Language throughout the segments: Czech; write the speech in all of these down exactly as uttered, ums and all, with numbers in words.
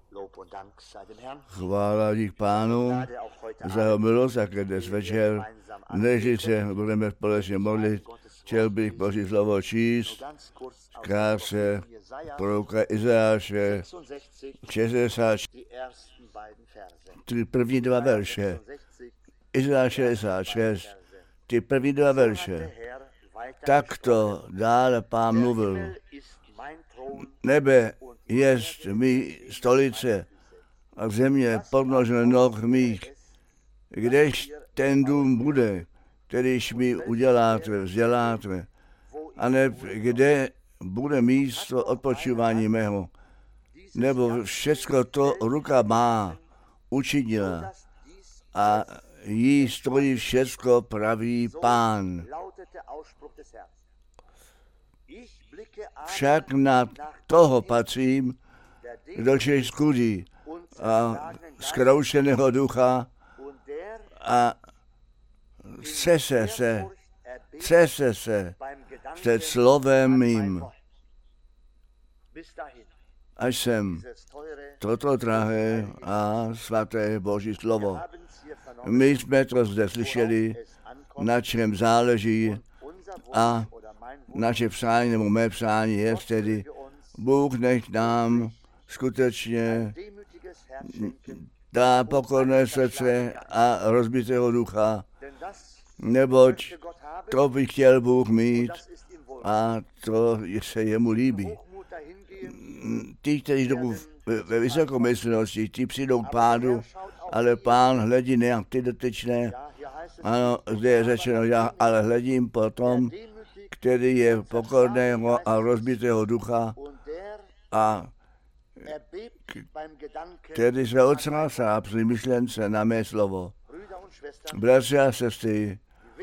Chvála dík Pánu za jeho milost, jak dnes večer, než se budeme společně modlit, chtěl bych Boží slovo číst, krátce proroka Izajáše, šedesát ty první dva verše, Izajáš šedesát šest, ty první dva verše. Takto dále Pán mluvil. Nebe jest mý stolice a země podnožen noh mých. Kdež ten dům bude, kterýž mi uděláte, vzděláte, a ne kde bude místo odpočívání mého, nebo všecko to ruka má učinila a jí stojí všecko, pravý Pán. Však na toho patřím, kdo čež skudí a zkroušeného ducha a cese se, cese se před slovem mým. Až jsem toto drahé a svaté Boží slovo. My jsme to zde slyšeli, na čem záleží a naše přání nebo mé přání je tedy, Bůh nech nám skutečně dá pokorné srdce a rozbitého ducha, neboť to by chtěl Bůh mít a to se jemu líbí. Ti, kteří jdou ve vysokomyslnosti, ti přijdou k Pánu, ale Pán hledí ne ty dotyčné, ano, zde je řečeno, já ale hledím po tom, který je pokorného a rozbitého ducha a který se otřásá při myšlence na mé slovo. Bratři a sestry,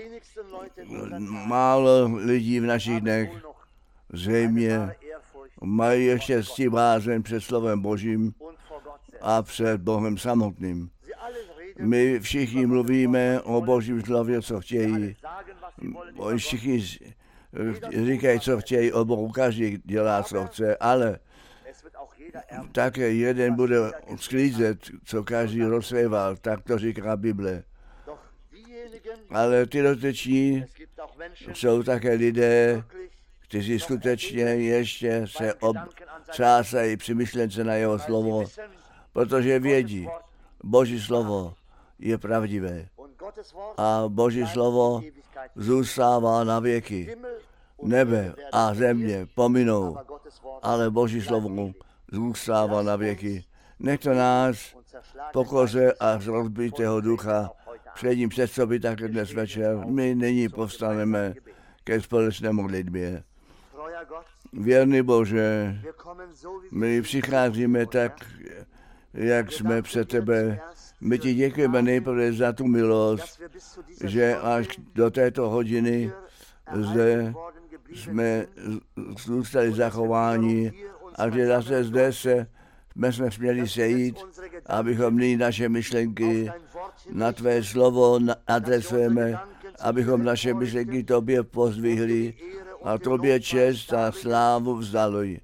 málo lidí v našich dnech zřejmě mají ještě ctivázeň před slovem Božím a před Bohem samotným. My všichni mluvíme o Božím slově, co chtějí. Oni všichni říkají, co chtějí o Bohu, každý dělá, co chce, ale také jeden bude sklízet, co každý rozséval, tak to říká Bible. Ale ty doteční jsou také lidé, kteří skutečně ještě se obtřásají při myšlence na jeho slovo, protože vědí, Boží slovo je pravdivé a Boží slovo zůstává na věky. Nebe a země pominou, ale Boží slovo zůstává na věky. Nech to nás pokoře a z rozbitého ducha před ním představit také dnes večer. My nyní povstaneme ke společné modlitbě. Věrný Bože, my přicházíme tak, jak jsme před tebe. My ti děkujeme nejprve za tu milost, že až do této hodiny zde jsme zůstali zachováni a že zase zde se jsme, jsme směli sejít, abychom nyní naše myšlenky na tvé slovo adresujeme, abychom naše myšlenky tobě pozdvihli a tobě čest a slávu vzdali.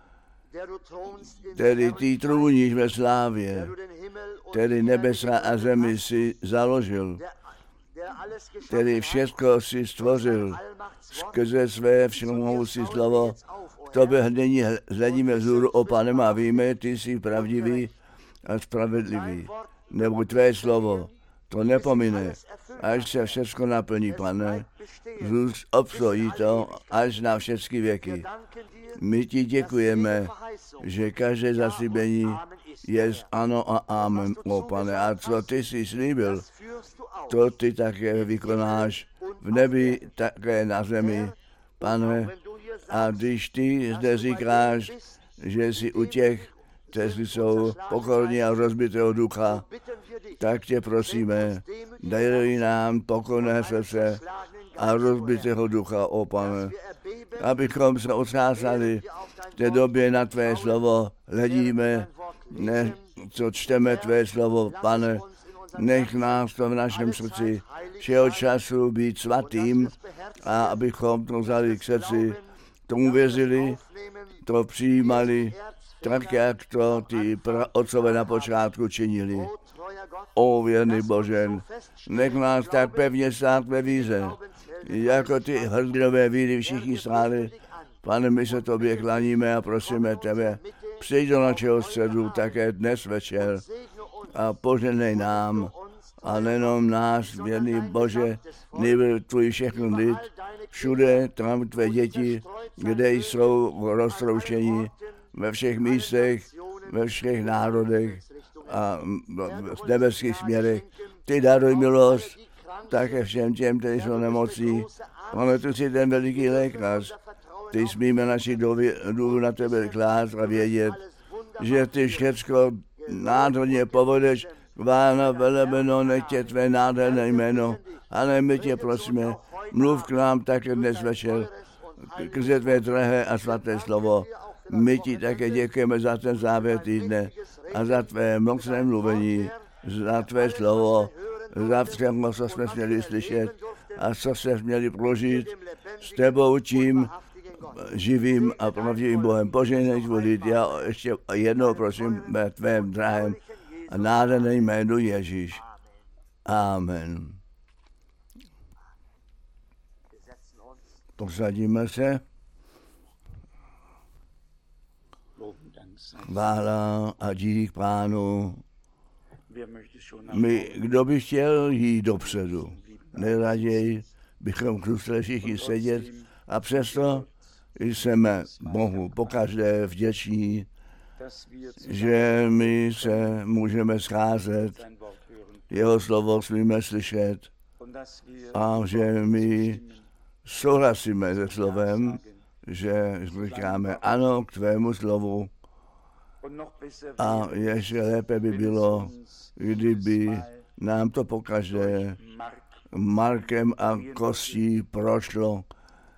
Tedy ty trůníš ve slávě, tedy nebesa a zemi si založil, tedy všechno si stvořil, skrze své všemohoucí slovo. K tobě nyní hledíme vzhůru, o Pane, a víme, ty jsi pravdivý a spravedlivý, nebo tvé slovo to nepomine, až se všechno naplní, Pane, zůst obstojí to až na všechny věky. My ti děkujeme, že každé zaslíbení je ano a amen, o Pane, a co ty jsi slíbil, to ty také vykonáš v nebi, také na zemi, Pane. A když ty zde říkáš, že jsi u těch, kteří jsou pokorní a rozbitého ducha, tak tě prosíme, dej nám pokorné srdce a rozbitého ducha, o Pane, abychom se otřásali v té době na tvé slovo, hledíme, ne, co čteme tvé slovo, Pane, nech nás to v našem srdci všeho času být svatým a abychom to vzali k srdci, tomu věřili, to přijímali tak jak to ty otcové na počátku činili. O věrný Bože, nech nás tak pevně stát ve víře, jako ty hrdinové víry všichni stáli. Pane, my se tobě klaníme a prosíme tebe, přijď do našeho středu také dnes večer a poženej nám, a nejenom nás, věrný Bože, nejbyl tvůj všechny lid, všude tam tvé děti, kde jsou v roztroušení, ve všech místech, ve všech národech a v nebeských směrech. Ty daruj milost také všem těm, kteří jsou nemocí. Máme tu si ten veliký lékař. Ty smíme naši důvěru na tebe klást a vědět, že ty všecko nádherně povedeš. Vána velebeno, nech tě tvé nádherné jméno. Ale my tě prosíme, mluv k nám také dnes večer, krze tvé drahé a svaté slovo. My ti také děkujeme za ten závěr týdne a za tvé mocné mluvení, za tvé slovo, za všechno, co jsme směli slyšet a co jsme měli prožít s tebou, tím živým a pravdivým Bohem. Požehnej tvůj lid. Já ještě jednou prosím ve tvém drahém a nádherném jménu Ježíš. Amen. Posadíme se. Chvála a dík Pánu. My, kdo by chtěl jít dopředu, nejraději bychom zůstali všichni sedět a přesto jsme Bohu pokaždé vděční, že my se můžeme scházet, jeho slovo smíme slyšet a že my souhlasíme se slovem, že říkáme ano k tvému slovu. A ještě lépe by bylo, kdyby nám to pokaždé Markem a kostí prošlo,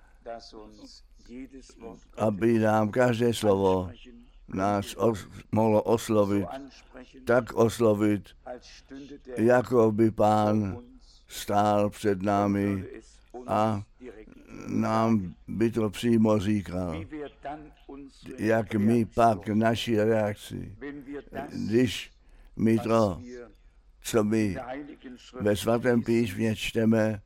aby nám každé slovo nás os, mohlo oslovit, tak oslovit, jako by Pán stál před námi a nám by to přímo říkal, jak my pak naši reakci, když my to, co my ve svatém písmě čteme,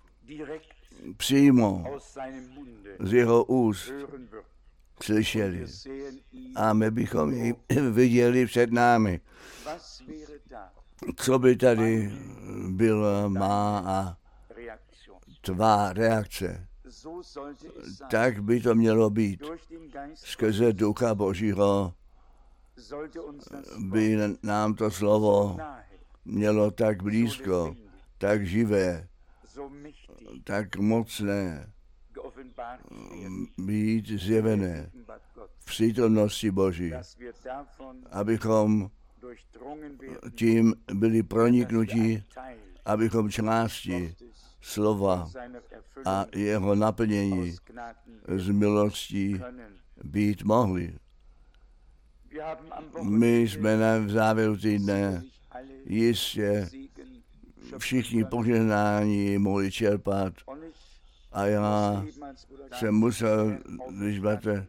přímo z jeho úst slyšeli. A my bychom ji viděli před námi. Co by tady byla má a tvá reakce? Tak by to mělo být. Skrze Ducha Božího by nám to slovo mělo tak blízko, tak živé, tak mocné být zjevené v přítomnosti Boží, abychom tím byli proniknutí, abychom části slova a jeho naplnění z milostí být mohli. My jsme na závěru týdne jistě všichni požehnání mohli čerpat a já jsem musel, když bratr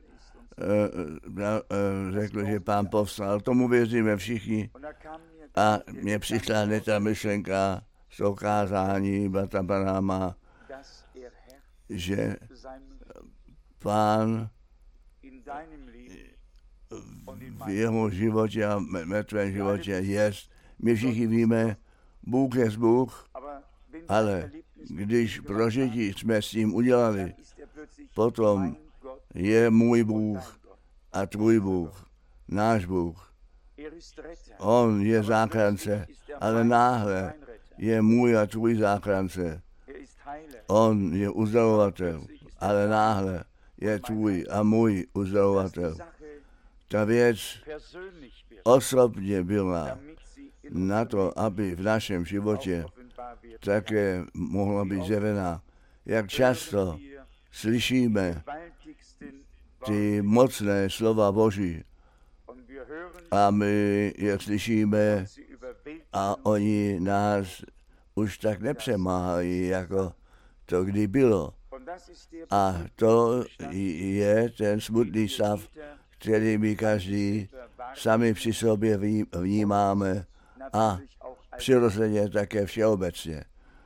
řekl, že Pán povstal, tomu věříme všichni a mě přišla hned ta myšlenka z okázání bratra Branhama, že Pán v jeho životě a mrtvém životě jest. My všichni víme, Bůh je Bůh, ale když prožití jsme s ním udělali, potom je můj Bůh a tvůj Bůh, náš Bůh. On je záchránce, ale náhle je můj a tvůj záchránce. On je uzdravovatel, ale náhle je tvůj a můj uzdravovatel. Ta věc osobně byla na to, aby v našem životě také mohla být zjevená. Jak často slyšíme ty mocné slova Boží a my je slyšíme a oni nás už tak nepřemáhají, jako to kdy bylo. A to je ten smutný stav, který my každý sami při sobě vnímáme a přirozeně také všeobecně.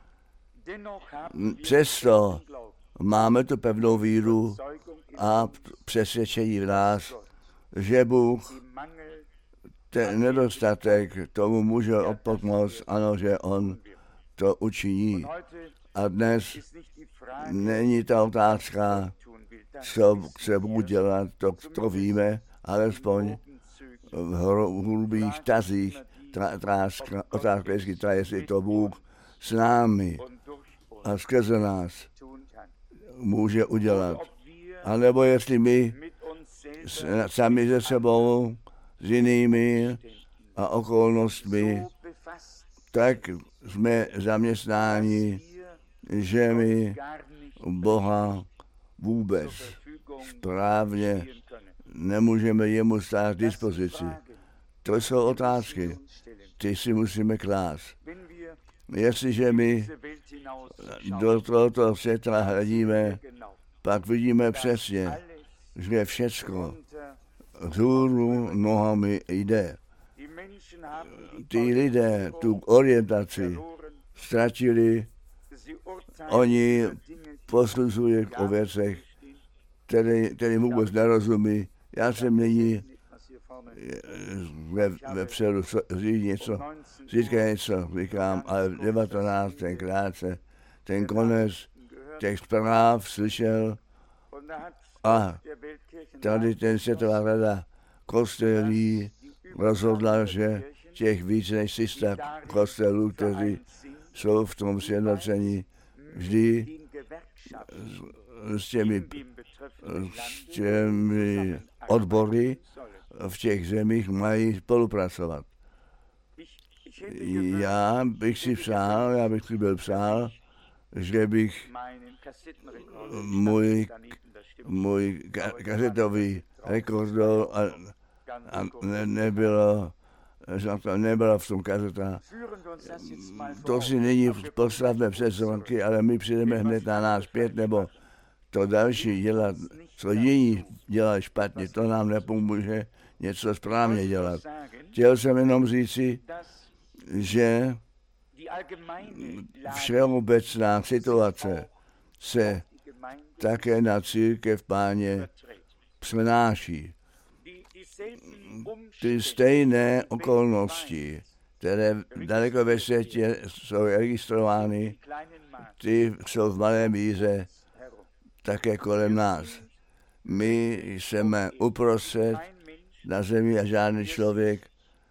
Přesto máme tu pevnou víru a přesvědčení v nás, že Bůh ten nedostatek tomu může odpomoct, ano, že On to učiní. A dnes není ta otázka, co chce Bůh dělat, to, to víme, alespoň v hrubých tazích otázka je, ta, jestli to Bůh s námi a skrze nás může udělat. A nebo jestli my sami ze sebou, s jinými a okolnostmi, tak jsme zaměstnáni, že my Boha vůbec správně nemůžeme jemu stát k dispozici. To jsou otázky, ty si musíme klást. Jestliže my do tohoto světa hledíme, pak vidíme přesně, že všecko vzhůru nohami jde. Ty lidé tu orientaci ztratili, oni posuzují o věcech, které, které vůbec nerozumí. Já jsem nyní ve, ve předu říct něco, říká něco, říkám, ale v devatenáct krátce ten konec těch zpráv slyšel a tady ten světová rada kostelí rozhodla, že těch více než tři sta kostelů, kteří jsou v tom sjednocení, vždy s těmi, s těmi odbory v těch zemích mají spolupracovat. Já bych si přál, já bych si byl přál, že bych můj, můj kazetový rekordol a, a ne, nebylo, to nebylo v tom kazeta. To si nyní postavme před zronky, ale my přijdeme hned na nás pět, nebo to další dělat, co jiní dělají špatně, to nám nepomůže něco správně dělat. Chtěl jsem jenom říci, že všeobecná situace se také na církev Páně přenáší. Ty stejné okolnosti, které daleko ve světě jsou registrovány, ty jsou v malé míře také kolem nás. My jsme uprostřed na zemi a žádný člověk,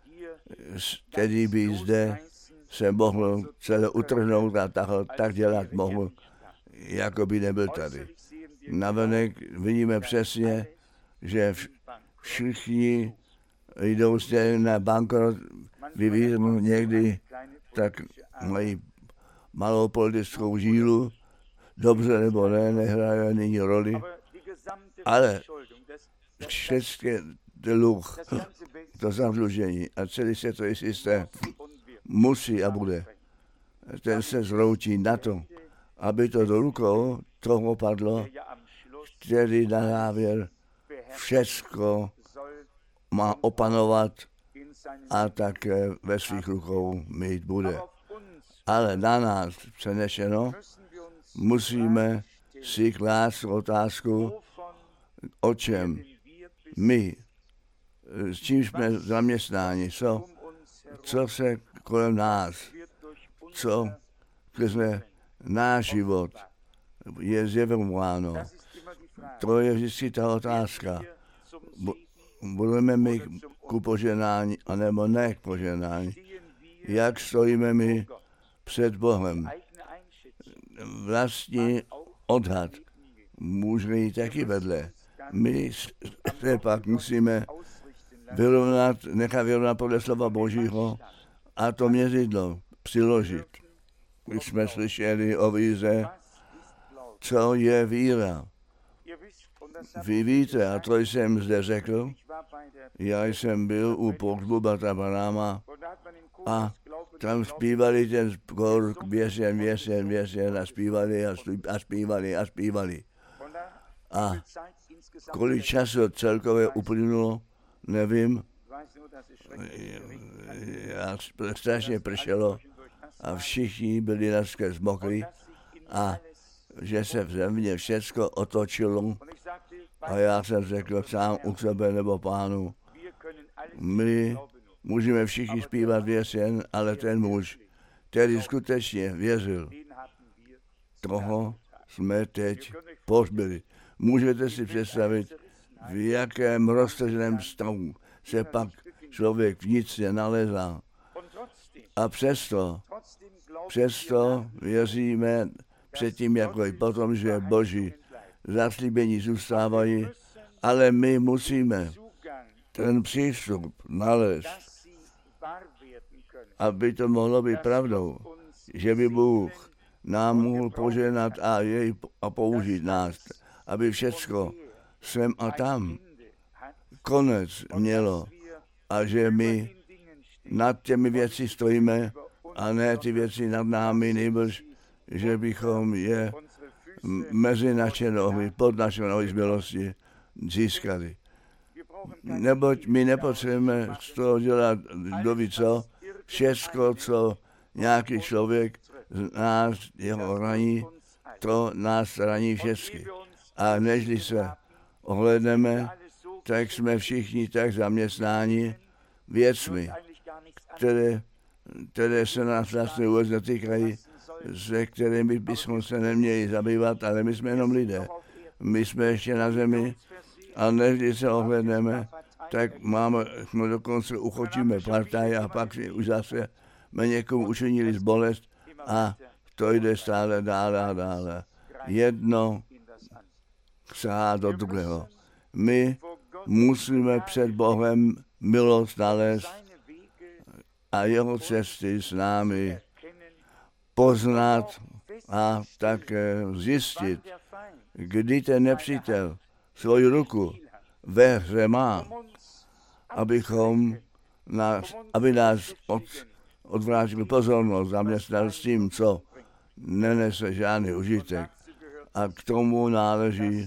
který by zde se mohl celé utrhnout a tak, tak dělat mohl, jako by nebyl tady. Navenek vidíme přesně, že všichni jdou stejně na bankrot, vyvíznou někdy, tak mají malou politickou žílu, dobře nebo ne, nehraje nyní roli, ale všechny dluh, to zadlužení a celý světový systém musí a bude. Ten se zroučí na to, aby to do rukou toho padlo, který na závěr všecko má opanovat a také ve svých rukou mít bude. Ale na nás přenešeno musíme si klást otázku, o čem my, s čím jsme zaměstnáni, co, co se kolem nás, co skrze náš život je zjevováno. To je vždycky ta otázka. Budeme my ku poženání, anebo ne k poženání. Jak stojíme my před Bohem? Vlastní odhad může jít taky vedle. My se pak musíme vyrovnat, nechat vyrovnat podle slova Božího a to měřidlo přiložit. Když jsme slyšeli o víře, co je víra. Vy víte, a to jsem zde řekl, já jsem byl u pohřbu bratra Branhama a tam zpívali ten skor věsen, věsen, věsen a zpívali a, a zpívali a zpívali. A Kolik času celkově uplynulo, nevím. Já strašně pršelo a všichni byli naskrz mokrý a že se v země všecko otočilo a já jsem řekl sám u sebe nebo Pánu, my můžeme všichni zpívat věsen, ale ten muž, který skutečně věřil, toho jsme teď pohřbili. Můžete si představit, v jakém roztrženém stavu se pak člověk vnitřně nalézá. A přesto, přesto věříme předtím, jako i potom, že Boží zaslíbení zůstávají, ale my musíme ten přístup nalézt, aby to mohlo být pravdou, že by Bůh nám mohl poženat a, jej, a použít nás, aby všecko sem a tam konec mělo a že my nad těmi věci stojíme a ne ty věci nad námi, nejbrž, že bychom je mezi naše nohy, pod naše nohy z milosti získali. Neboť my nepotřebujeme z toho dělat kdo ví co, všecko, co nějaký člověk z nás jeho raní, to nás raní všechny. A nežli se ohledneme, tak jsme všichni tak zaměstnáni věcmi, které, které se nás vlastně vůbec netýkají, se kterými bychom se neměli zabývat, ale my jsme jenom lidé. My jsme ještě na zemi a nežli se ohledneme, tak máme, jsme dokonce uchotíme partaj a pak už zase jsme někomu učinili zbolest a to jde stále dále a dále. Jedno sahá do druhého. My musíme před Bohem milost nalézt a jeho cesty s námi poznat a také zjistit, kdy ten nepřítel svoji ruku ve hře má, abychom nás, aby nás od, odvrátil pozornost, zaměstnal s tím, co nenese žádný užitek. A k tomu náleží,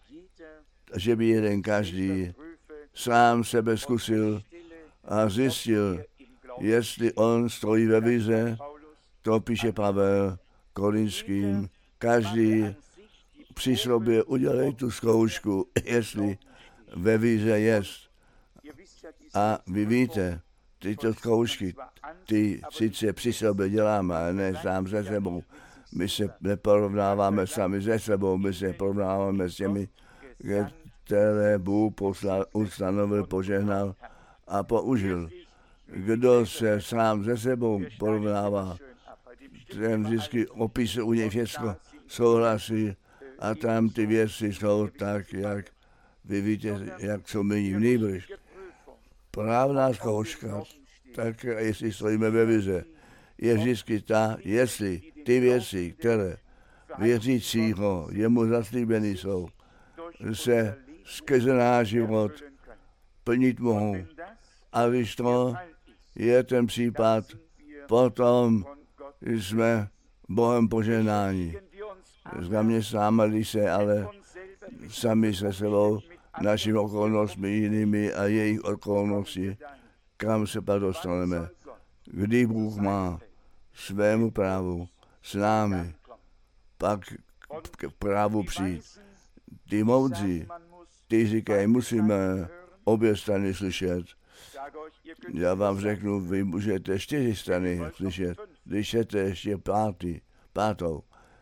že by jeden každý sám sebe zkusil a zjistil, jestli on stojí ve víře. To píše Pavel Korinským. Každý při sobě udělej tu zkoušku, jestli ve víře jest. A vy víte, tyto zkoušky, ty sice při sobě děláme, ale ne sám se sebou. My se neporovnáváme sami se sebou, my se porovnáváme s těmi, které Bůh poslal, ustanovil, požehnal a použil. Kdo se sám se sebou porovnává, ten vždycky opisuje u něj všechno, souhlasí a tam ty věci jsou tak, jak vy víte, jak jsou my v nejbliž. Právná zkouška, tak jestli stojíme ve vize, je vždycky ta, jestli ty věci, které věřícího jemu zaslíbeny jsou, se skrze náš život plnit mohou. A když to je ten případ, potom jsme Bohem požehnáni. Zaměstnáme se ale sami se sebou, našimi okolnostmi jinými a jejich okolnosti, kam se pak dostaneme. Kdy Bůh má svému právu s námi, pak k právu přijít. Ty moudří, ty říkají, musíme obě strany slyšet. Já vám řeknu, vy můžete čtyři strany slyšet, když chcete ještě pátý, pátou.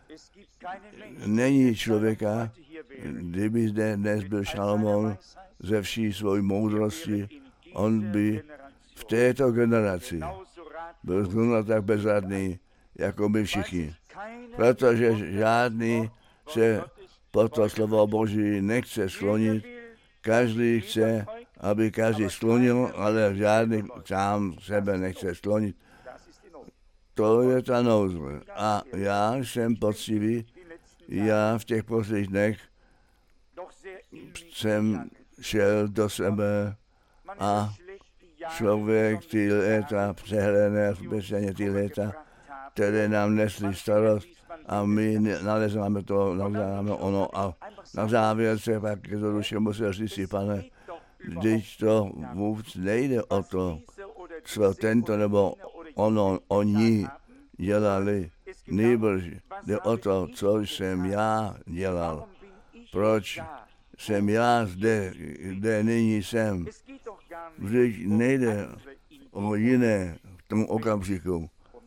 Není člověka, kdyby zde dnes byl Šalomón ze vší svojí moudrosti, on by v této generaci byl zrovna tak bezradný, jako my všichni. Protože žádný se po to slovo Boží nechce sklonit, každý chce, aby každý sklonil, ale žádný sám sebe nechce sklonit. To je ta nouze. A já jsem poctivý, já v těch posledních dnech jsem šel do sebe a člověk ty léta přehledné, speciálně ty léta, které nám nesly starost a my nalezáme to, nalezáme ono a na závěr se pak jednoduše musel říct si, pane, když to vůbec nejde o to, co tento nebo ono, oni dělali, nejbrž jde o to, co jsem já dělal. Proč jsem já zde, kde nyní jsem. Vždyť nejde o jiné v tom okamžiku,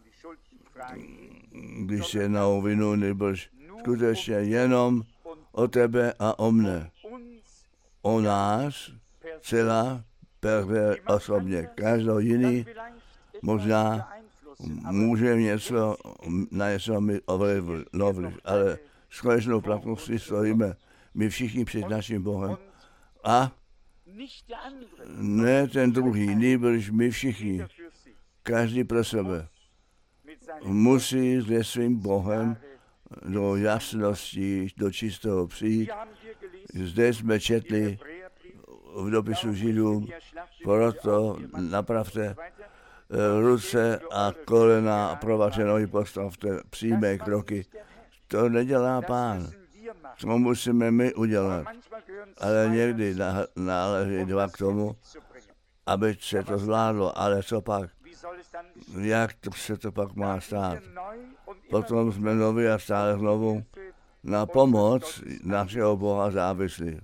když se na vinu, nejbrž skutečně jenom o tebe a o mne. O nás celá per osobně. Každý jiný možná může něco, na něco mi ovlivnit, ale s konečnou platností stojíme my všichni před naším Bohem a ne ten druhý, nýbrž my všichni, každý pro sebe, musí se svým Bohem do jasnosti, do čistého přijít. Zde jsme četli v dopisu Židům, proto napravte ruce a kolena a provaře nohy postavte přímé kroky. To nedělá Pán. To musíme my udělat. Ale někdy náleží dva k tomu, aby se to zvládlo. Ale co pak? Jak to se to pak má stát? Potom jsme nově a stále znovu na pomoc našeho Boha závislí.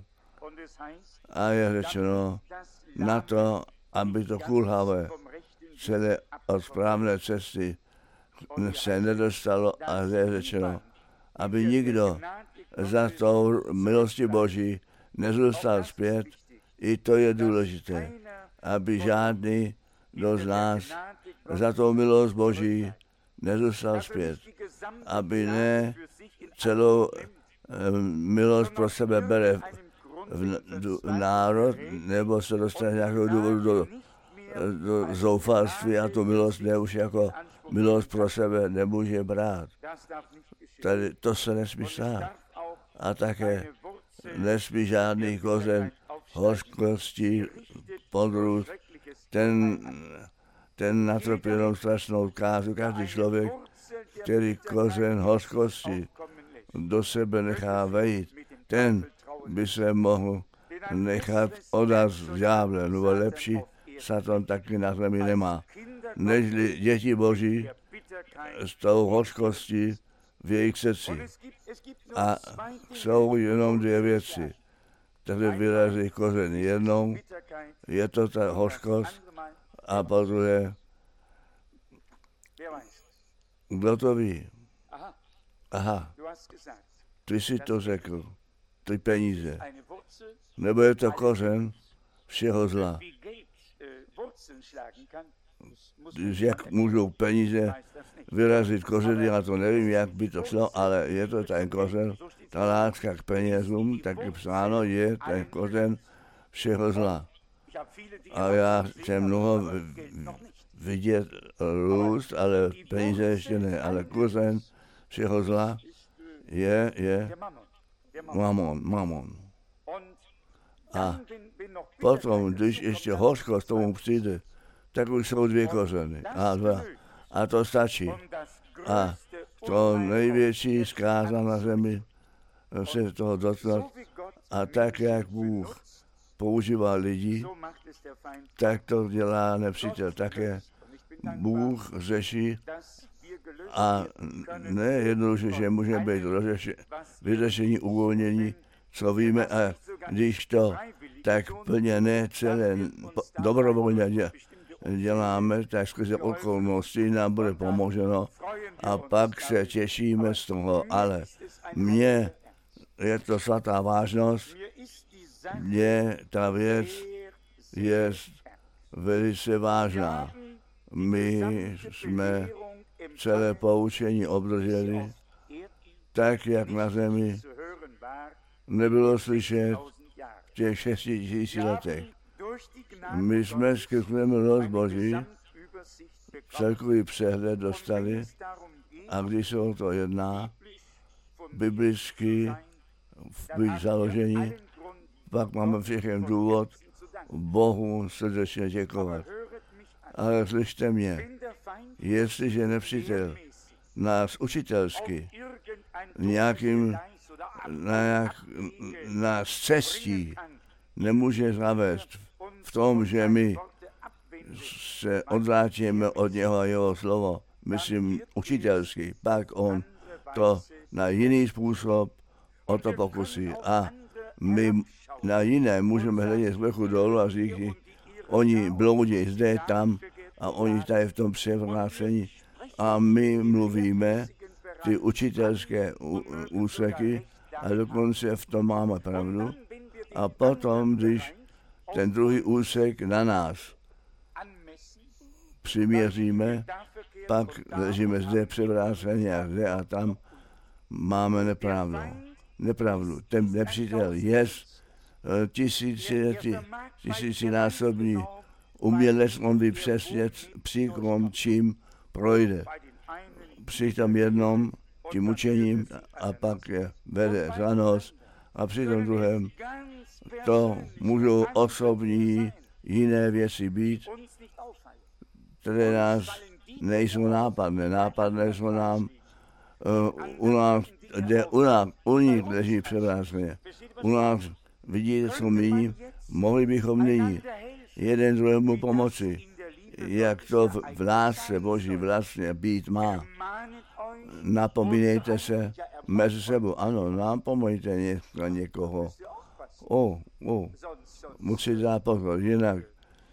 A je řečeno na to, aby to kulhavé celé od správné cesty se nedostalo a je řečeno, aby nikdo za tou milosti Boží nezůstal zpět. I to je důležité, aby žádný kdo z nás za tou milost Boží nezůstal zpět. Aby ne celou milost pro sebe bere v, v národ, nebo se dostane nějakého důvodu do, do zoufalství a tu milost ne už jako milost pro sebe nemůže brát. Tady to se nesmí stát. A také nesmí žádný kořen hořkosti, podrůst, ten, ten natrpěnou strašnou kázu. Každý člověk, který kořen hořkosti do sebe nechá vejít, ten by se mohl nechat odat z ďábla, nebo lepší Satan taky na zemi nemá. Nežli děti Boží s tou hořkostí v jejich srdci. A jsou jenom dvě věci, které vyrazí kořen. Jednou je to ta hořkost a po druhé, kdo to ví? Aha, ty jsi to řekl, ty peníze. Nebo je to kořen všeho zla. Jak můžou peníze vyrazit kořeny, já to nevím, jak by to šlo, ale je to ten kořen, ta láska k penězům, taky psáno je ten kořen všeho zla. A já jsem mnoho vidět růst, ale peníze ještě ne, ale kořen všeho zla je, je mamon, mamon. A potom, když ještě hořkost tomu přijde, tak už jsou dvě kořeny. A, dva. A to stačí. A to největší zkáza na zemi se toho dotknout. A tak, jak Bůh používá lidi, tak to dělá nepřítel také. Bůh řeší a ne jednoduše, že může být vyřešení, uvolnění, co víme, a když to tak plně ne celé dobrovolně děláme, tak skrze okolnosti nám bude pomoženo a pak se těšíme z toho, ale mně je to svatá vážnost, mně ta věc je velice vážná. My jsme celé poučení obdrželi, tak jak na zemi nebylo slyšet v těch šesti tisíci letech. My jsme skrze milost Boží celkový přehled dostali a když se o to jedná, biblicky být založení, pak máme všechny důvod Bohu srdečně děkovat. Ale slyšte mě, jestliže nepřítel nás učitelsky nějakým na, jak, na cestí nemůže zavést v tom, že my se odvrátíme od něho a jeho slovo, myslím učitelsky, pak on to na jiný způsob o to pokusí. A my na jiné můžeme hledět z vrchu dolů a říct, oni bloudí zde, tam a oni tady v tom převrácení. A my mluvíme ty učitelské úseky a dokonce v tom máme pravdu. A potom, když ten druhý úsek na nás přiměříme, pak ležíme zde převráceně a zde a tam máme nepravdu. Nepravdu. Ten nepřítel je tisícinásobný umělec, on ví přesně příkrom, čím projde. Při tom jednom tím učením a pak je vede za nos a při tom druhém to můžou osobní jiné věci být, které nás nejsou nápadné. Nápadné jsou nám uh, u nás, kde u nás, u nich leží převráceně. U nás vidíte, co my, mohli bychom nyní jeden druhému pomoci, jak to v, v lásce Boží vlastně být má. Napomínejte se mezi sebou. Ano, napomeňte ně, někoho. O, o, musíte dát pozor, jinak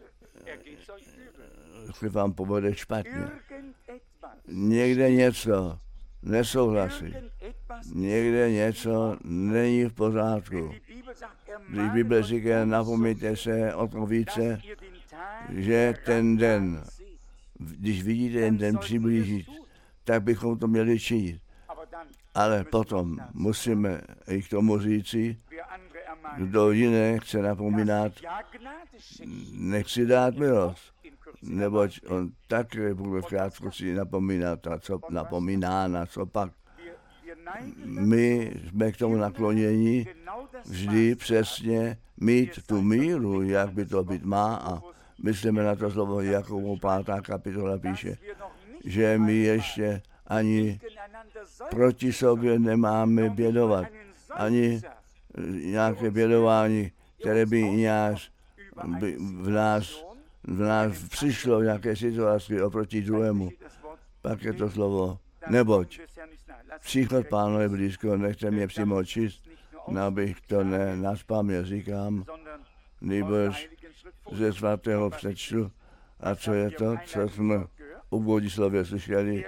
se vám povede špatně. Někde něco nesouhlasí. Někde něco není v pořádku. Když Bible říká, napomeňte se o to více, že ten den, když vidíte ten den přiblížit, tak bychom to měli činit. Ale potom musíme i k tomu říci, kdo jiné chce napomínat, nechci dát milost, neboť on také bude v krátkosti napomínat a co napomíná na co pak. My jsme k tomu nakloněni vždy přesně mít tu míru, jak by to být má a myslíme na to slovo Jakovo pátá kapitola píše, že my ještě ani proti sobě nemáme bědovat, ani nějaké bědování, které by nějak by v nás, v nás přišlo v nějaké situaci oproti druhému. Pak je to slovo neboť. Příchod Pánu je blízko, nechte mě přímo číst, abych to ne nazpaměl říkám, nebož ze svatého přečtu. A co je to, co jsme u Božíslově slyšeli?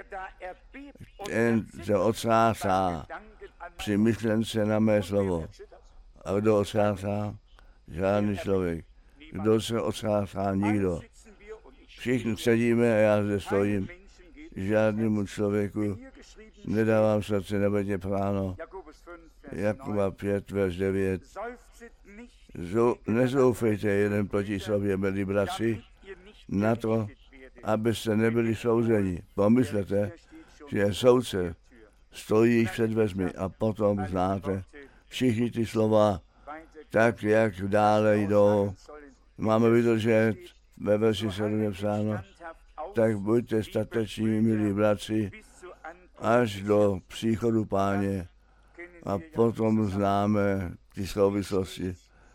Ten se otřásá při myšlence na mé slovo. A kdo otřásá? Žádný člověk. Kdo se otřásá? Nikdo. Všichni sedíme a já zde stojím. Žádnému člověku nedávám srdce, nebudě práno. Jakuba pět, verš devět. Nezoufejte jeden proti sobě, milí bratři, na to, abyste nebyli souzeni. Pomyslete, že soudce stojí již před dveřmi a potom znáte všichni ty slova, tak jak dále jdou. Máme vydržet, ve verši sedm je psáno, tak buďte stateční, milí bratři, až do příchodu Páně. A potom známe ty souvislosti.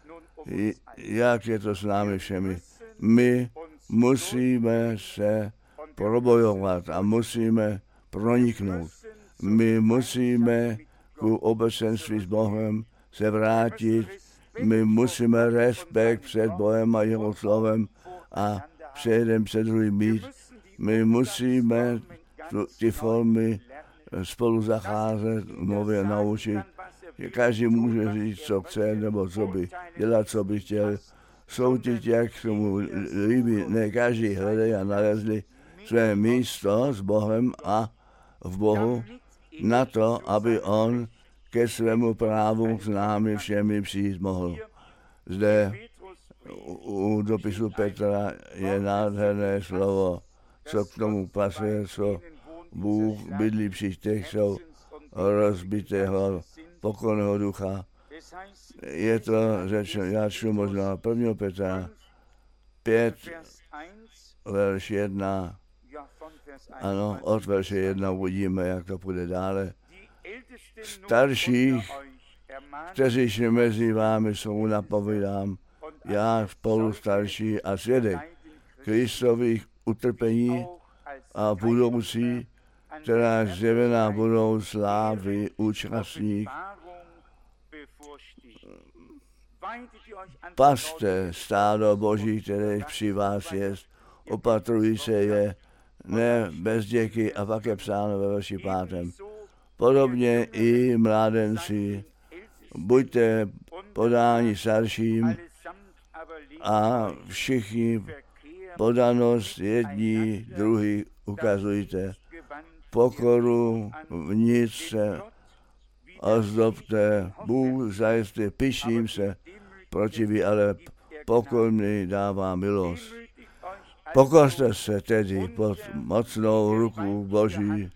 Jak je to s námi všemi? My musíme se probojovat a musíme proniknout. My musíme ku obecenství s Bohem se vrátit. My musíme respekt před Bohem a jeho slovem a předem před druhým mít. My musíme tu, ty formy spolu zacházet, nově naučit. Každý může říct, co chce, nebo co by dělat, co by chtěl. Soutit, jak se mu líbí. Ne, každý hledají a nalezli své místo s Bohem a v Bohu na to, aby on ke svému právu s námi všemi přijít mohl. Zde u, u dopisu Petra je nádherné slovo, co k tomu pasuje, co Bůh bydlí při těch, jsou rozbitého pokorného ducha. Je to řečeno, já čtu možná prvního Petra pět, verš jedna, Ano, od verše jedna uvidíme, jak to půjde dále. Starších, kteří mezi vámi jsou, napovídám, já spolu starší a svědek Kristových utrpení a budoucí, která zjevená budou slávy účastník. Paste stádo Boží, které při vás je, opatrují se je, ne bez děky, a pak je psáno ve verši pátém. Podobně i mládenci, buďte podáni starším a všichni podanost jední druhý ukazujte. Pokoru vnitř se ozdobte, Bůh zajistě pyšním se protiví, ale pokorný dává milost. Pokořte se tedy pod mocnou ruku Boží,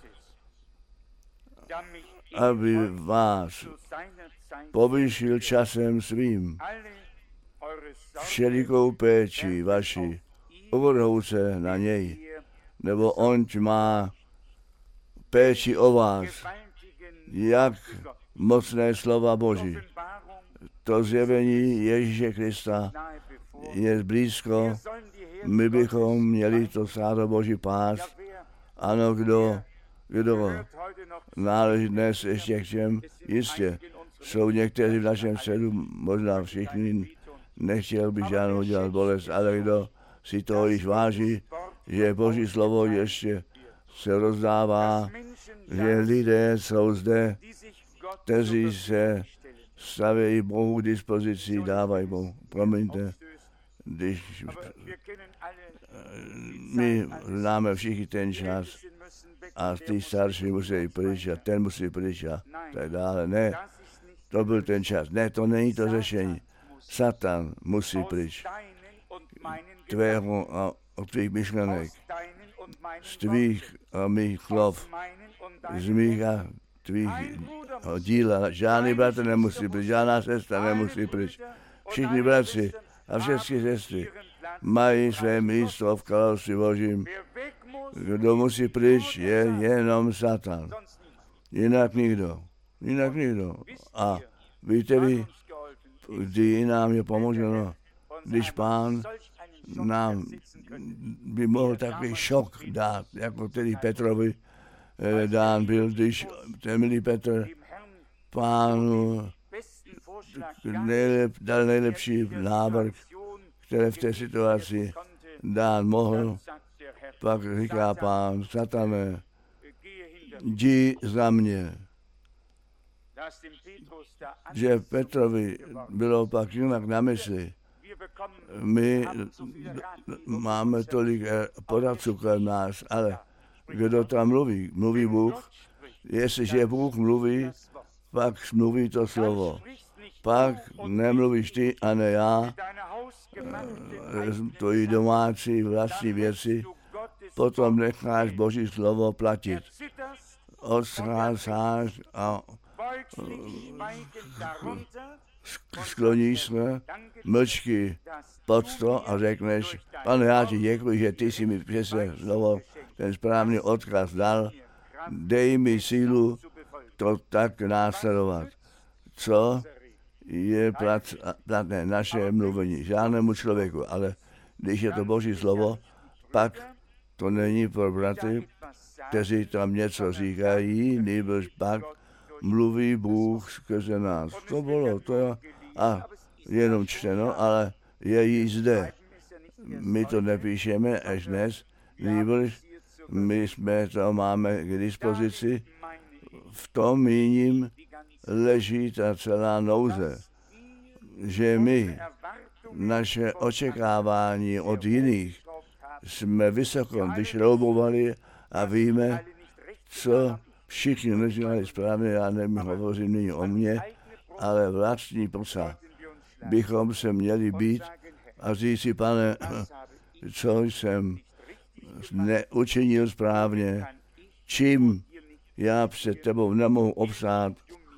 aby vás povýšil časem svým, všelikou péči vaši, uvrhou se na něj, nebo on má péči o vás, jak mocné slova Boží. To zjevení Ježíše Krista je blízko, my bychom měli to stádo Boží pás. Ano, kdo, kdo náleží dnes ještě k čem? Jistě, jsou někteří v našem středu, možná všichni, nechtěl by žádnou dělat bolest, ale kdo si toho již váží, že Boží slovo ještě se rozdává, že lidé jsou zde, kteří se stavějí Bohu k dispozici, dávají Bohu. Promiňte, když my známe všichni ten čas a ty starší musí pryč a ten musí pryč a tak dále. Ne, to byl ten čas. Ne, to není to řešení. Satan musí pryč. Tvého a od tvých myšlenek, z tvých a mých slov, z mých a tvých díla. Žádný bratr nemusí pryč, žádná sestra nemusí pryč. Všichni bratři a všechny sestry mají své místo v království Božím. Kdo musí pryč, je jenom Satan. Jinak nikdo. Jinak nikdo. A víte vy, kdy nám je pomoženo, když Pán nám by mohl takový šok dát, jako tedy Petrovi eh, dán byl, když ten milý Petr Pánu nejlep, dal nejlepší návrh, který v té situaci dán mohl. Pak říká Pán, Satane, jdi za mě. Že Petrovi bylo pak jinak na mysli. My máme tolik poradců kolem nás, ale kdo tam mluví? Mluví Bůh. Jestliže Bůh mluví, pak mluví to slovo. Pak nemluvíš ty a ne já, tvoji domácí vlastní věci, potom necháš Boží slovo platit. Odstrásáš a skloníš se mlčky pod to a řekneš, Pane, já ti děkuji, že ty jsi mi přesně slovo, ten správný odkaz dal, dej mi sílu to tak následovat. Co je plat, platné naše mluvení žádnému člověku, ale když je to Boží slovo, pak to není pro bratry, kteří tam něco říkají, nebož pak mluví Bůh skrze nás. To bylo, to je, a jenom čteno, ale je jí zde. My to nepíšeme až dnes, nebož my jsme to máme k dispozici. V tom míním leží ta celá nouze, že my naše očekávání od jiných jsme vysoko vyšroubovali a víme, co všichni nedělali správně, já nevím, hovořím nyní o mně, ale vlastní posah bychom se měli být a říct si, Pane, co jsem neučinil správně, čím já před tebou nemohu obstát,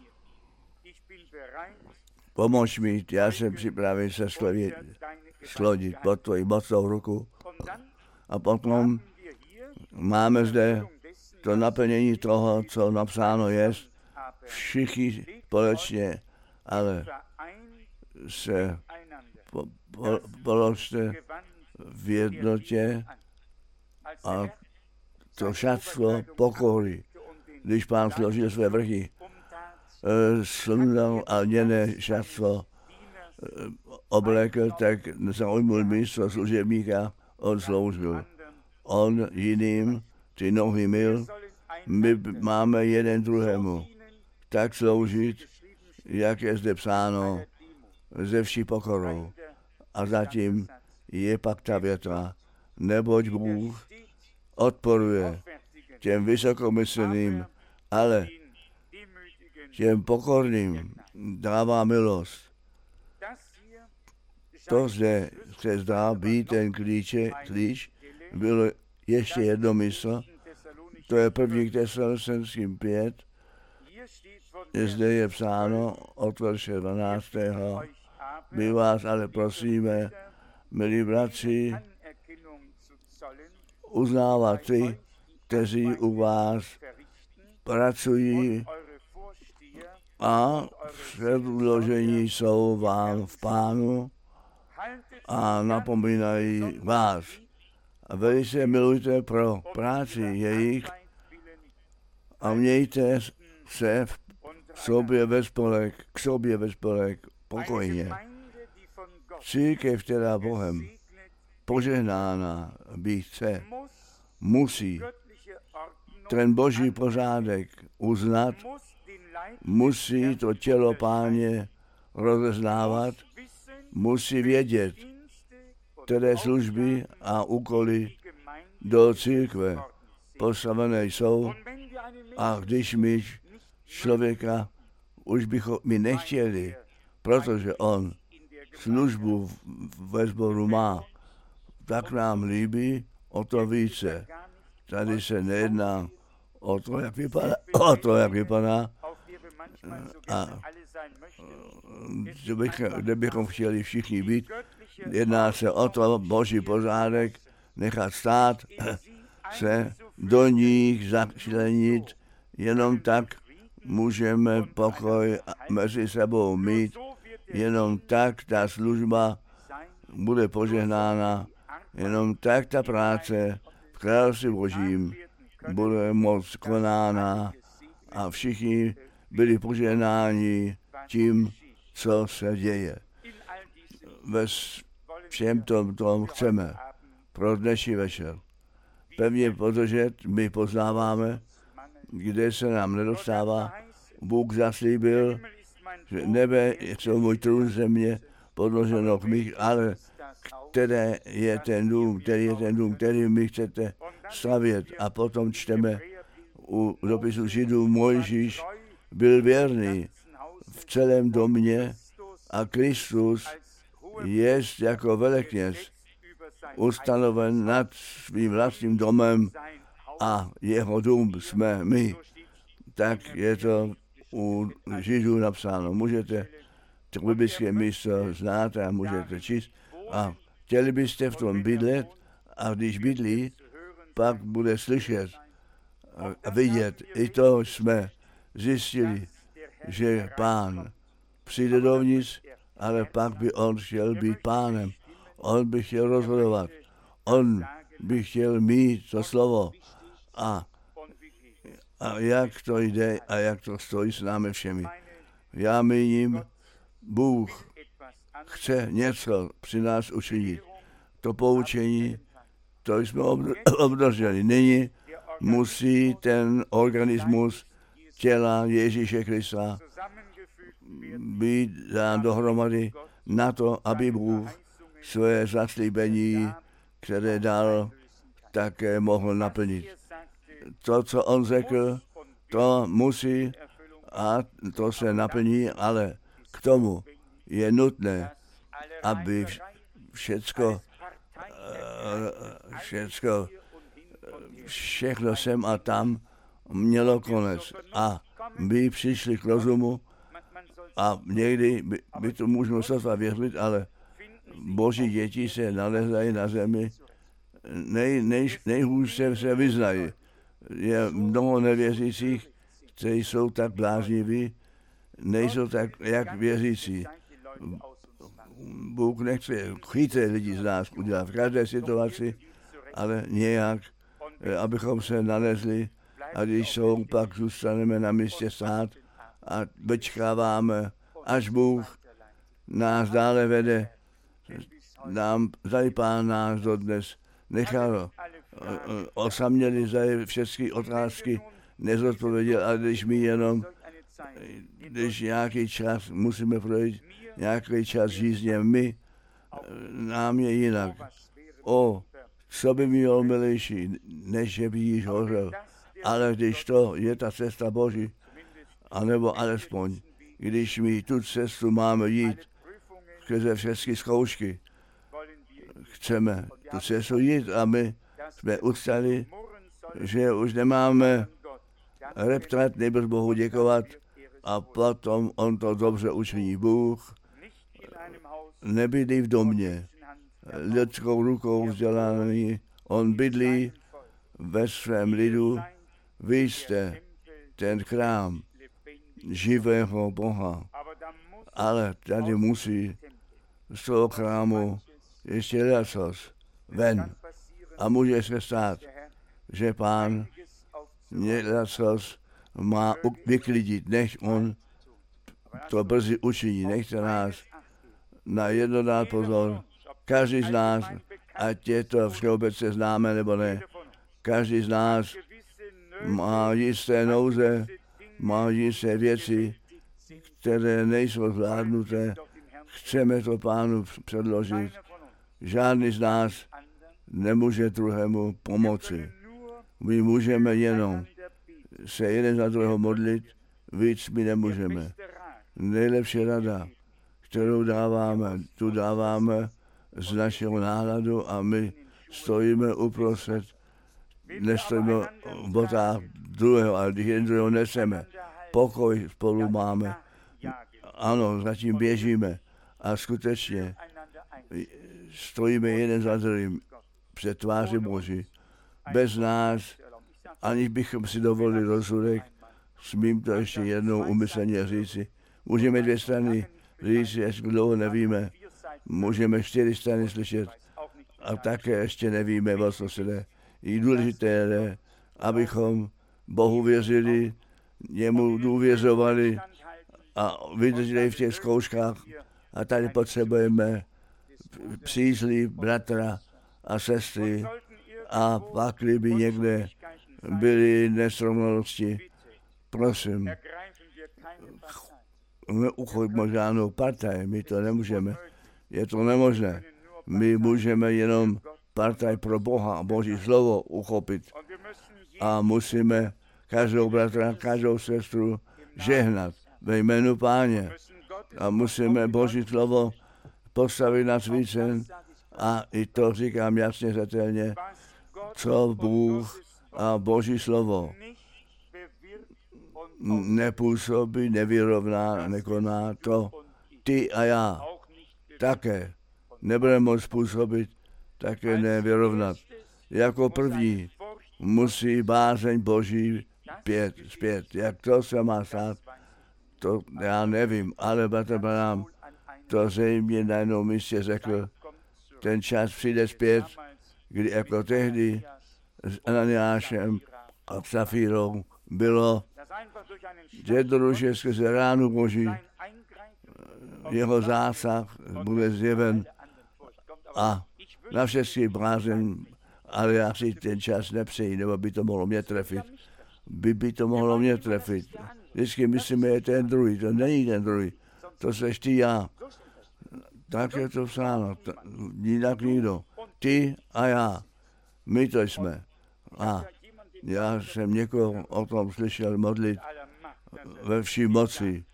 pomož mi, já jsem připraven se slodit, slodit pod tvoji mocnou ruku. A potom máme zde to naplnění toho, co napsáno je, všichni společně, ale se po, po, položte v jednotě a to šatstvo pokory. Když Pán složil své vrchy, sundal a lněné šatstvo oblekl, tak zaujmul místo služebníka, on sloužil. On jiným ty nohy myl, my máme jeden druhému tak sloužit, jak je zde psáno, ze vší pokorou. A zatím je pak ta věta, neboť Bůh odporuje těm vysokomyslným, ale těm pokorným dává milost. To zde se zdá být ten klíče, klíč, bylo ještě jedno místo, to je první k Tesalonickým pět, zde je psáno od verše dvanáctého My vás ale prosíme, milí bratři, uznávat ty, kteří u vás pracují a předložení jsou vám v Pánu a napomínají vás. A velice milujte pro práci jejich a mějte se v sobě ve spolek, k sobě ve spolek pokojně. Církev, která Bohem požehnána být chce, musí ten boží pořádek uznat, musí to tělo Páně rozeznávat, musí vědět, které služby a úkoly do církve postavené jsou. A když my člověka už bychom my nechtěli, protože on službu ve sboru má, tak nám líbí o to více. Tady se nejedná o to, jak vypadá, o to, jak vypadá a kde bychom chtěli všichni být. Jedná se o to, boží pořádek nechat stát, se do nich začlenit, jenom tak můžeme pokoj mezi sebou mít, jenom tak ta služba bude požehnána, jenom tak ta práce v království božím bude moc konána a všichni byli požehnáni tím, co se děje. Ve všem tom, tom chceme pro dnešní večer. Pevně podržet, my poznáváme, kde se nám nedostává. Bůh zaslíbil, že nebe jsou můj trůn, země podloženo k mých, ale které je ten dům, který je ten dům, který mi chcete stavět. A potom čteme u dopisu Židů, Mojžíš byl věrný v celém domě a Kristus jest jako velekněz ustanoven nad svým vlastním domem a jeho dům jsme my. Tak je to u Židů napsáno. Můžete to biblické místo znáte a můžete číst a chtěli byste v tom bydlet a když bydlí, pak bude slyšet a vidět. I to jsme zjistili, že Pán přijde dovnitř, ale pak by on chtěl být pánem. On by chtěl rozhodovat. On by chtěl mít to slovo. A, a jak to jde a jak to stojí s námi všemi. Já míním, Bůh chce něco při nás učinit. To poučení, to jsme obdrželi. Nyní musí ten organismus těla Ježíše Krista být dán dohromady na to, aby Bůh své zaslíbení, které dal, také mohl naplnit. To, co on řekl, to musí a to se naplní, ale k tomu je nutné, aby všecko, všecko, všechno sem a tam mělo konec. A my přišli k rozumu a někdy by, by to můžeme sotva věřit, ale boží děti se nalezají na zemi nej, nej, nejhůř se, se vyznají. Je mnoho nevěřících, kteří jsou tak blázniví, nejsou tak, jak věřící. Bůh nechce chytré lidi z nás udělat v každé situaci, ale nějak, abychom se nalezli a když jsou, pak zůstaneme na místě stát a vyčkáváme, až Bůh nás dále vede. Nám tady Pán nás dodnes nechal osaměli za všechny otázky, nezodpověděl, ale když my jenom, když nějaký čas musíme projít, nějaký čas žízně, my, nám je jinak. O, co by mělo milejší, než že by již hořel. Ale když to je ta cesta Boží, anebo alespoň, když my tu cestu máme jít, skrze všechny zkoušky, chceme tu cestu jít a my jsme ustali, že už nemáme reptat, nejbrž Bohu děkovat a potom on to dobře učiní. Bůh nebydlí v domě, lidskou rukou vzdělaný, on bydlí ve svém lidu, vy jste ten chrám živého Boha, ale tady musí z toho chrámu ještě lecos ven. A může se stát, že Pán lecos má vyklidit, než on to brzy učiní. Nechte nás na jedno dát pozor. Každý z nás, ať je to všeobecně známe nebo ne, každý z nás má jisté nouze, má jisté věci, které nejsou zvládnuté. Chceme to Pánu předložit. Žádný z nás nemůže druhému pomoci. My můžeme jenom se jeden za druhého modlit, víc my nemůžeme. Nejlepší rada, kterou dáváme, tu dáváme z našeho náhladu a my stojíme uprostřed, nestojíme v botách druhého, ale když jeden druhého neseme, pokoj spolu máme. Ano, zatím běžíme a skutečně stojíme jeden za druhým před tváří Boží. Bez nás, aniž bychom si dovolili rozsudek, smím to ještě jednou umyslně říci. Můžeme dvě strany říci, ještě dlouho nevíme. Můžeme čtyři strany slyšet a také ještě nevíme, o co se jde. Je důležité, abychom Bohu věřili, němu důvěřovali a vydrželi v těch zkouškách. A tady potřebujeme přízlí, bratra a sestry. A pak, kdyby někde byly nesrovnalosti, prosím, neuchopíme žádnou partaj, my to nemůžeme. Je to nemožné. My můžeme jenom partaj pro Boha a Boží slovo uchopit. A musíme každou bratra, každou sestru žehnat ve jménu Páně. A musíme Boží slovo postavit na svícen a i to říkám jasně zřetelně, co Bůh a Boží slovo nepůsobí, nevyrovná, nekoná, to ty a já také nebudeme moct způsobit, také nevyrovnat. Jako první musí bázeň Boží zpět, zpět. Jak to se má stát, to já nevím, ale bratr Branham to zřejmě na jednom místě řekl, ten čas přijde zpět, kdy jako tehdy s Ananiášem a Safírou bylo jednoduše skrze ránu Boží, jeho zásah bude zjeven a na všechny blázen, ale já si ten čas nepřeji, nebo by to mohlo mě trefit. By, by to mohlo mě trefit. Vždycky myslíme, je ten druhý, to není ten druhý, to seš ty já. Tak je to psáno, jinak nikdo. Ty a já, my to jsme. A já jsem někoho o tom slyšel modlit ve vší moci.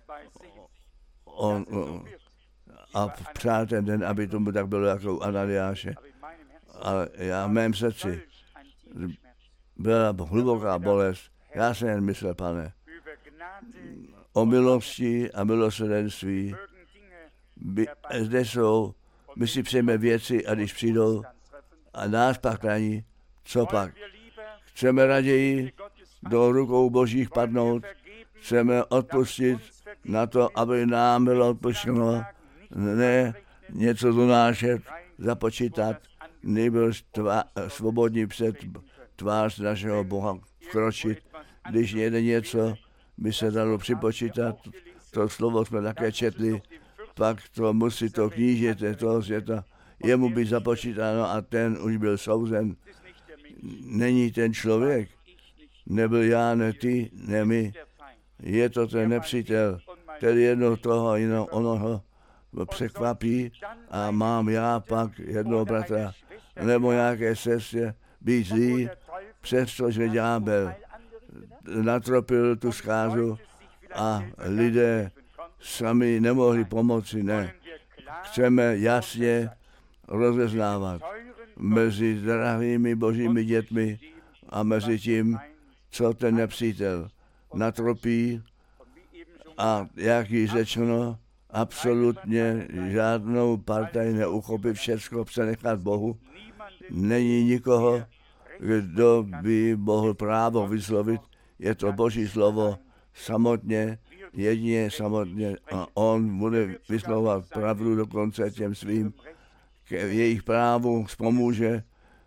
On, on, a přál ten den, aby tomu tak bylo jako Ananiáše. Ale já v mém srdci byla hluboká bolest. Já jsem jen myslel, Pane, o milosti a milosrdenství. Zde jsou, my si přejeme věci a když přijdou a nás pak raní. Co pak? Chceme raději do rukou Božích padnout, chceme odpustit na to, aby nám bylo odpuštěno, ne něco donášet, započítat, nejbrž svobodní před tvář našeho Boha vkročit. Když jede něco, by se dalo připočítat, to slovo jsme také četli, pak to musí to knížete toho světa, jemu by započítáno a ten už byl souzen. Není ten člověk, nebyl já, ne ty, ne my. Je to ten nepřítel, který jednou toho, jinou onoho překvapí a mám já pak jednoho bratra nebo nějaké sestře být zlý, přestože ďábel natropil tu zkázu a lidé sami nemohli pomoci, ne. Chceme jasně rozeznávat mezi drahými božími dětmi a mezi tím, co ten nepřítel natropí a jak již řečeno, absolutně žádnou partaj neuchopí, všecko přenechat Bohu. Není nikoho, kdo by mohl právo vyslovit, je to Boží slovo samotně, jedině samotně a on bude vyslovovat pravdu dokonce těm svým, k jejich právu spomůže,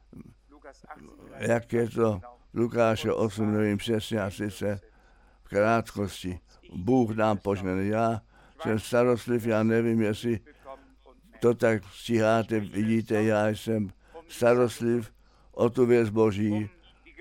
jak je to Lukáše osm, nevím přesně, a sice v krátkosti. Bůh nám požene. Já jsem starostliv, já nevím, jestli to tak stíháte, vidíte, já jsem starostliv o tu věc Boží,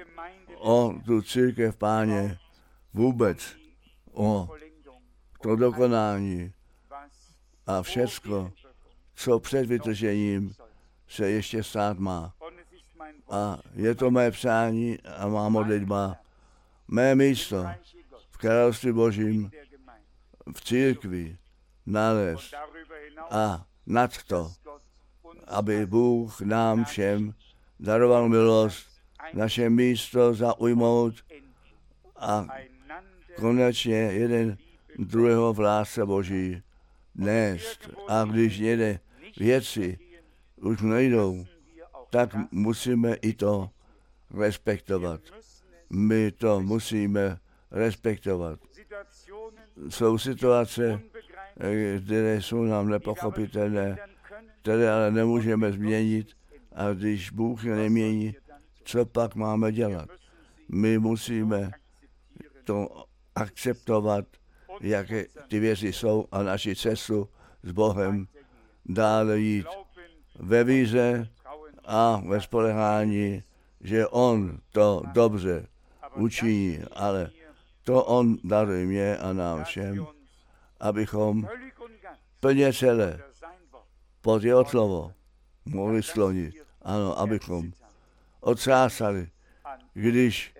o tu církev Páně, vůbec o to dokonání a všecko, co před vytržením se ještě stát má. A je to mé přání a má modlitba, mé místo v království Božím, v církvi nalézt a nad to, aby Bůh nám všem daroval milost, naše místo zaujmout a konečně jeden druhého v lásce Boží nést. A když někde věci už nejdou, tak musíme i to respektovat. My to musíme respektovat. Jsou situace, které jsou nám nepochopitelné, které ale nemůžeme změnit, a když Bůh je nemění, co pak máme dělat? My musíme to akceptovat, jaké ty věci jsou a naši cestu s Bohem dále jít ve víře a ve spolehání, že On to dobře učiní, ale to On daruje mě a nám všem, abychom plně celé pod jeho slovo mohli sklonit. Ano, abychom otřásali, když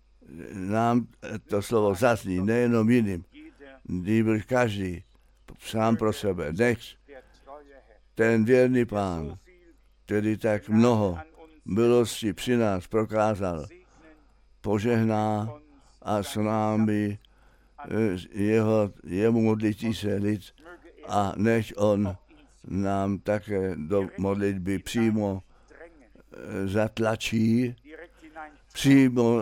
nám to slovo zazní, nejenom jiným, nýbrž každý sám pro sebe. Nech ten věrný Pán, který tak mnoho milosti při nás prokázal, požehná a s námi jeho, jemu modlití se lid a nech on nám také do modlitby přímo zatlačí, přímo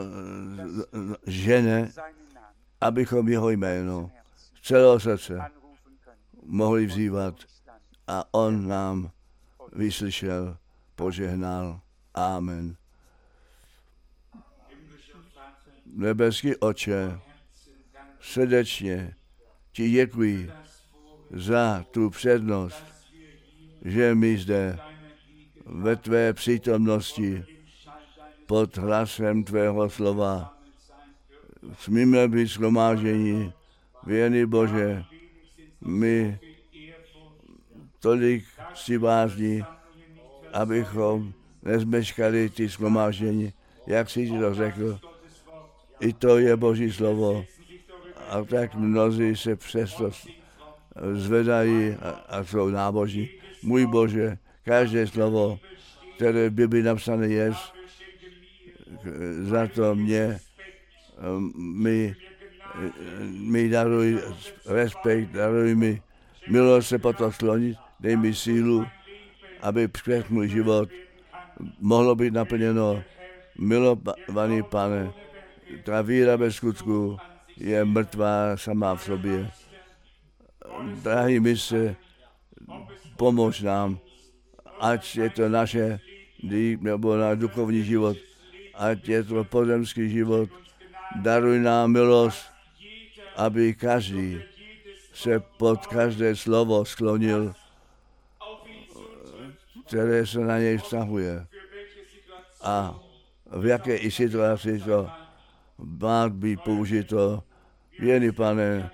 žene, abychom jeho jméno z celého srdce mohli vzývat a on nám vyslyšel, požehnal. Amen. Nebeský Otče, srdečně ti děkuji za tu přednost, že my zde ve tvé přítomnosti pod hlasem tvého slova smíme být shromážděni. Věrný Bože, my tolik si vážní, abychom nezmeškali ty shromáždění, jak jsi to řekl. I to je Boží slovo. A tak mnozí se přesto zvedají a, a jsou nábožní. Můj Bože, každé slovo, které by by napsané je, za to mě mi, mi daruj respekt, daruj mi milost se potom sklonit, dej mi sílu, aby přes můj život mohlo být naplněno. Milovaný Pane, ta víra bez skutku je mrtvá sama v sobě. Drahý mistře, pomož nám, ať je to naše nebo náš duchovní život, ať je to pozemský život. Daruj nám milost, aby každý se pod každé slovo sklonil, které se na něj vztahuje. A v jaké i situaci to má být použito. Věný Pane,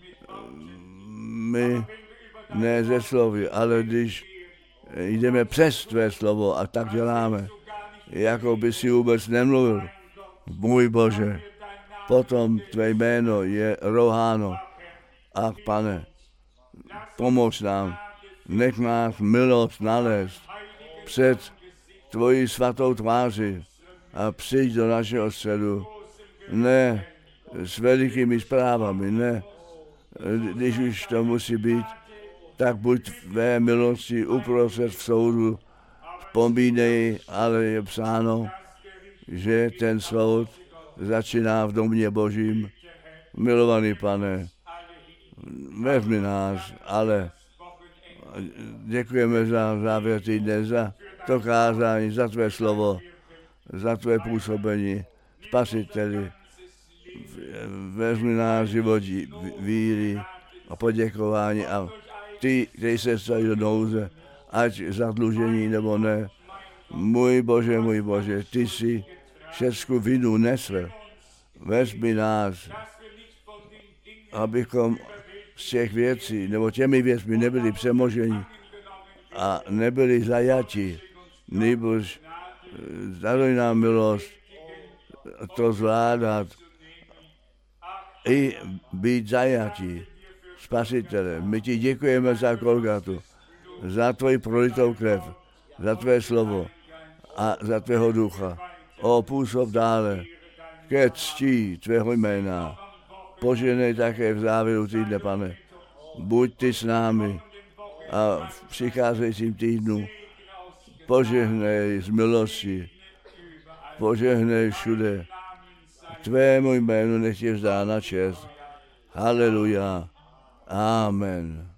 my ne ze slovy, ale když jdeme přes tvé slovo a tak děláme, jako by si vůbec nemluvil, můj Bože, potom tvé jméno je rouháno. Ach, Pane, pomož nám, nech nás milost nalézt před tvojí svatou tváři a přijď do našeho středu. Ne s velikými zprávami, ne, když už to musí být, tak buď tvé milosti uprostřed v soudu, vzpomínej, ale je psáno, že ten soud začíná v domě Božím. Milovaný Pane, vezmi nás, ale děkujeme za závěr týdne, za to kázání, za tvé slovo, za tvé působení. Spasiteli, vezmi nás život víry a poděkování a ty, který se staví do nouze, ať zadlužení nebo ne. Můj Bože, můj Bože, ty jsi všechnu vinu nesl. Vezmi nás, abychom z těch věcí, nebo těmi věcmi nebyli přemoženi a nebyli zajati. Nýbrž daruj nám milost to zvládat i být zajatí. Spasitele, my ti děkujeme za Golgatu, za tvoji prolitou krev, za tvé slovo a za tvého ducha. O, působ dále ke ctí tvého jména. Poženej také v závěru týdne, Pane. Buď ty s námi a v přicházejícím týdnu požehnej z milosti, požehnej všude. Tvému jménu nech je vzdána čest. Haleluja. Amen.